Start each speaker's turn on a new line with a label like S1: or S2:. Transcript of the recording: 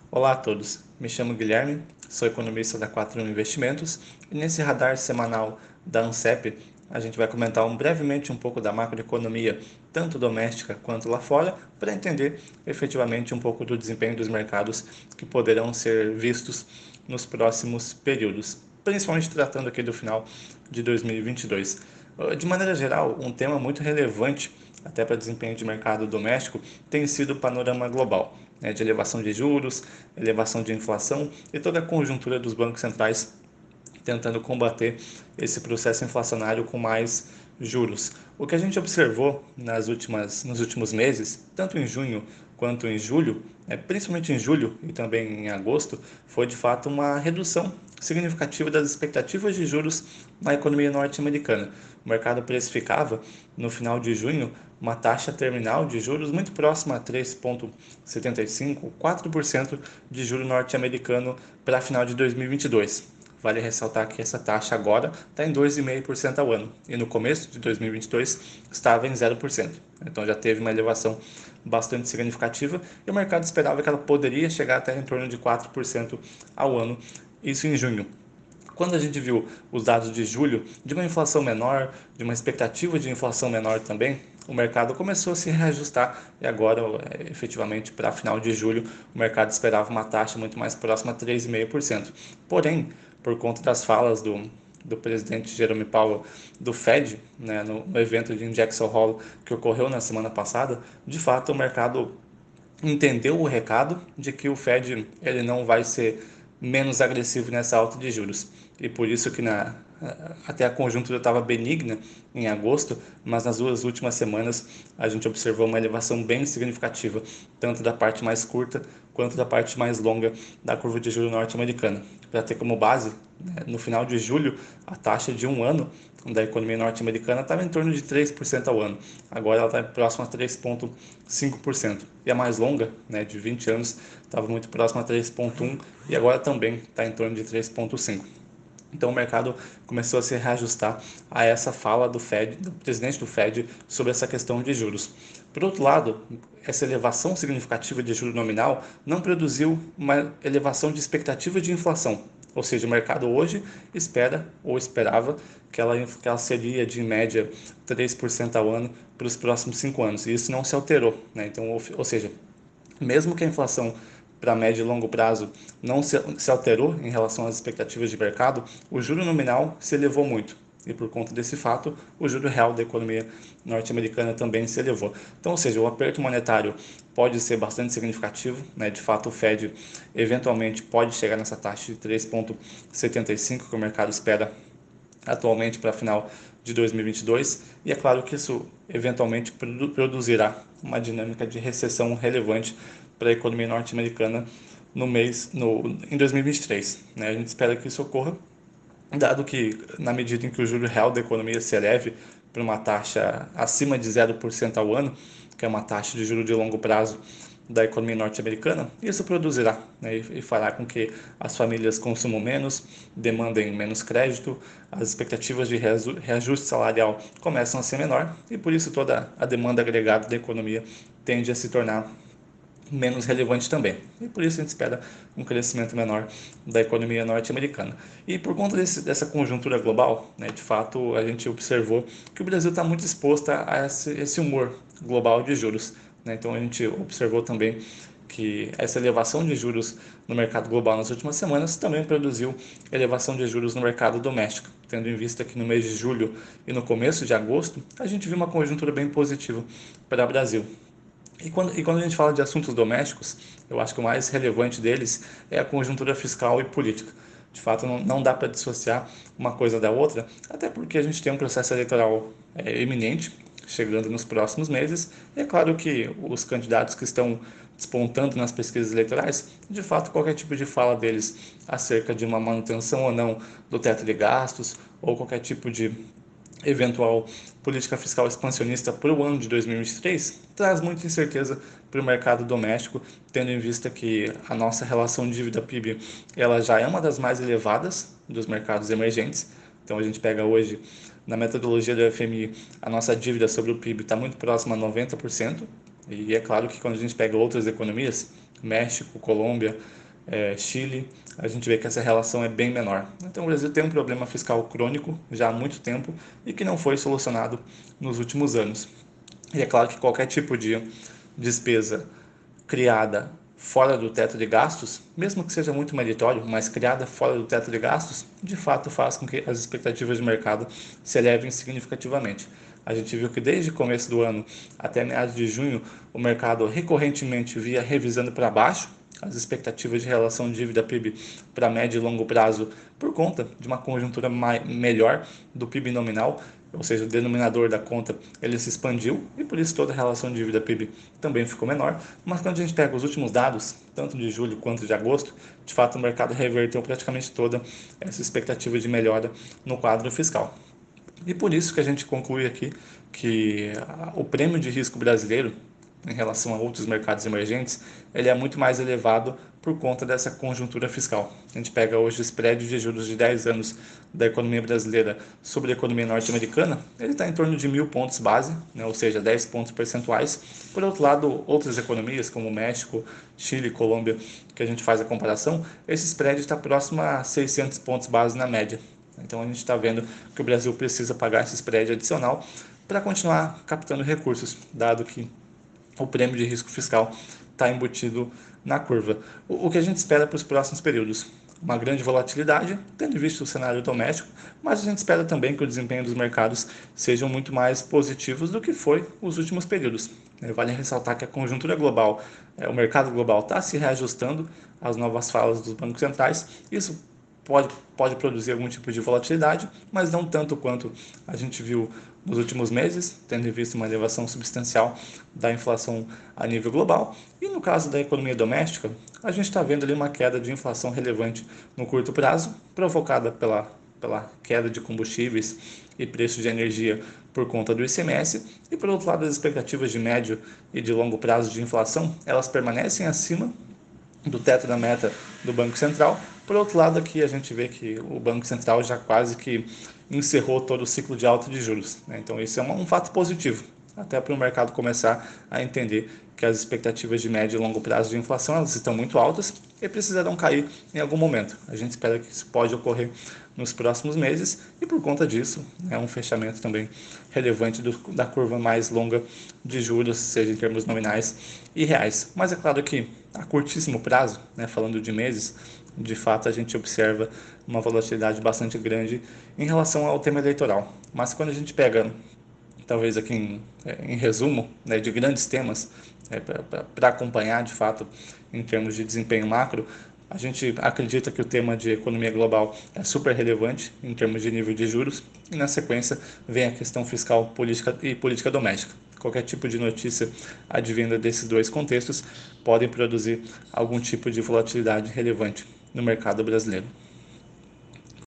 S1: Olá a todos, me chamo Guilherme, sou economista da 41 Investimentos e nesse radar semanal da ANSEP a gente vai comentar brevemente um pouco da macroeconomia, tanto doméstica quanto lá fora, para entender efetivamente um pouco do desempenho dos mercados que poderão ser vistos nos próximos períodos, principalmente tratando aqui do final de 2022. De maneira geral, um tema muito relevante até para desempenho de mercado doméstico tem sido o panorama global, né, de elevação de juros, elevação de inflação e toda a conjuntura dos bancos centrais tentando combater esse processo inflacionário com mais juros. O que a gente observou nos últimos meses, tanto em junho quanto em julho, principalmente em julho e também em agosto, foi de fato uma redução significativa das expectativas de juros na economia norte-americana. O mercado precificava, no final de junho, uma taxa terminal de juros muito próxima a 3,75%, 4% de juro norte-americano para final de 2022. Vale ressaltar que essa taxa agora está em 2,5% ao ano e no começo de 2022 estava em 0%. Então já teve uma elevação bastante significativa e o mercado esperava que ela poderia chegar até em torno de 4% ao ano, isso em junho. Quando a gente viu os dados de julho, de uma inflação menor, de uma expectativa de inflação menor também, o mercado começou a se reajustar e agora, efetivamente, para final de julho, o mercado esperava uma taxa muito mais próxima a 3,5%. Porém, por conta das falas do presidente Jerome Powell do Fed, né, no evento de Jackson Hole que ocorreu na semana passada, de fato o mercado entendeu o recado de que o Fed ele não vai ser menos agressivo nessa alta de juros. E por isso que até a conjuntura estava benigna em agosto, mas nas duas últimas semanas a gente observou uma elevação bem significativa, tanto da parte mais curta quanto da parte mais longa da curva de juros norte-americana. Para ter como base, né, no final de julho, a taxa de um ano da economia norte-americana estava em torno de 3% ao ano. Agora ela está próxima a 3,5%. E a mais longa, né, de 20 anos, estava muito próxima a 3,1% e agora também está em torno de 3,5%. Então o mercado começou a se reajustar a essa fala do Fed, do presidente do Fed, sobre essa questão de juros. Por outro lado, essa elevação significativa de juro nominal não produziu uma elevação de expectativa de inflação. Ou seja, o mercado hoje espera ou esperava que ela seria de em média 3% ao ano para os próximos 5 anos. E isso não se alterou. Né? Então, ou seja, mesmo que a inflação para médio e longo prazo não se alterou em relação às expectativas de mercado, o juro nominal se elevou muito. E por conta desse fato, o juro real da economia norte-americana também se elevou. Então, ou seja, o aperto monetário pode ser bastante significativo, né? De fato, o Fed eventualmente pode chegar nessa taxa de 3,75 que o mercado espera atualmente para final de 2022, e é claro que isso eventualmente produzirá uma dinâmica de recessão relevante para a economia norte-americana em 2023. Né? A gente espera que isso ocorra, dado que na medida em que o juro real da economia se eleve para uma taxa acima de 0% ao ano, que é uma taxa de juro de longo prazo da economia norte-americana, isso produzirá, né, e fará com que as famílias consumam menos, demandem menos crédito, as expectativas de reajuste salarial começam a ser menor e por isso toda a demanda agregada da economia tende a se tornar menos relevante também. E por isso a gente espera um crescimento menor da economia norte-americana. E por conta dessa conjuntura global, né, de fato, a gente observou que o Brasil está muito exposto a esse humor global de juros. Né? Então a gente observou também que essa elevação de juros no mercado global nas últimas semanas também produziu elevação de juros no mercado doméstico, tendo em vista que no mês de julho e no começo de agosto a gente viu uma conjuntura bem positiva para o Brasil. E quando a gente fala de assuntos domésticos, eu acho que o mais relevante deles é a conjuntura fiscal e política. De fato, não dá para dissociar uma coisa da outra, até porque a gente tem um processo eleitoral iminente, chegando nos próximos meses. E é claro que os candidatos que estão despontando nas pesquisas eleitorais, de fato, qualquer tipo de fala deles acerca de uma manutenção ou não do teto de gastos, ou qualquer tipo de eventual política fiscal expansionista para o ano de 2023 traz muita incerteza para o mercado doméstico, tendo em vista que a nossa relação dívida-PIB ela já é uma das mais elevadas dos mercados emergentes. Então a gente pega hoje, na metodologia do FMI, a nossa dívida sobre o PIB está muito próxima a 90%, e é claro que quando a gente pega outras economias, México, Colômbia, Chile, a gente vê que essa relação é bem menor. Então o Brasil tem um problema fiscal crônico já há muito tempo e que não foi solucionado nos últimos anos. E é claro que qualquer tipo de despesa criada fora do teto de gastos, mesmo que seja muito meritório, mas criada fora do teto de gastos, de fato faz com que as expectativas de mercado se elevem significativamente. A gente viu que desde o começo do ano até meados de junho, o mercado recorrentemente via revisando para baixo as expectativas de relação dívida-PIB para médio e longo prazo por conta de uma conjuntura melhor do PIB nominal, ou seja, o denominador da conta ele se expandiu e por isso toda a relação dívida-PIB também ficou menor. Mas quando a gente pega os últimos dados, tanto de julho quanto de agosto, de fato o mercado reverteu praticamente toda essa expectativa de melhora no quadro fiscal. E por isso que a gente conclui aqui que o prêmio de risco brasileiro em relação a outros mercados emergentes, ele é muito mais elevado por conta dessa conjuntura fiscal. A gente pega hoje o spread de juros de 10 anos da economia brasileira sobre a economia norte-americana, ele está em torno de 1.000 pontos base, né, ou seja, 10 pontos percentuais. Por outro lado, outras economias como México, Chile, Colômbia, que a gente faz a comparação, esse spread está próximo a 600 pontos base na média. Então a gente está vendo que o Brasil precisa pagar esse spread adicional para continuar captando recursos, dado que o prêmio de risco fiscal está embutido na curva. O que a gente espera para os próximos períodos? Uma grande volatilidade, tendo visto o cenário doméstico, mas a gente espera também que o desempenho dos mercados sejam muito mais positivos do que foi os últimos períodos. Vale ressaltar que a conjuntura global, o mercado global está se reajustando às novas falas dos bancos centrais. Isso pode produzir algum tipo de volatilidade, mas não tanto quanto a gente viu nos últimos meses, tendo visto uma elevação substancial da inflação a nível global. E no caso da economia doméstica, a gente está vendo ali uma queda de inflação relevante no curto prazo, provocada pela queda de combustíveis e preço de energia por conta do ICMS, e por outro lado as expectativas de médio e de longo prazo de inflação, elas permanecem acima do teto da meta do Banco Central. Por outro lado, aqui a gente vê que o Banco Central já quase que encerrou todo o ciclo de alta de juros, né? Então isso é um fato positivo, até para o mercado começar a entender que as expectativas de médio e longo prazo de inflação elas estão muito altas e precisarão cair em algum momento. A gente espera que isso pode ocorrer nos próximos meses e por conta disso é um fechamento também relevante da curva mais longa de juros, seja em termos nominais e reais. Mas é claro que a curtíssimo prazo, né, falando de meses, de fato a gente observa uma volatilidade bastante grande em relação ao tema eleitoral. Mas quando a gente pega, talvez aqui em resumo, né, de grandes temas, para acompanhar de fato em termos de desempenho macro, a gente acredita que o tema de economia global é super relevante em termos de nível de juros e na sequência vem a questão fiscal política e política doméstica. Qualquer tipo de notícia advinda desses dois contextos podem produzir algum tipo de volatilidade relevante no mercado brasileiro.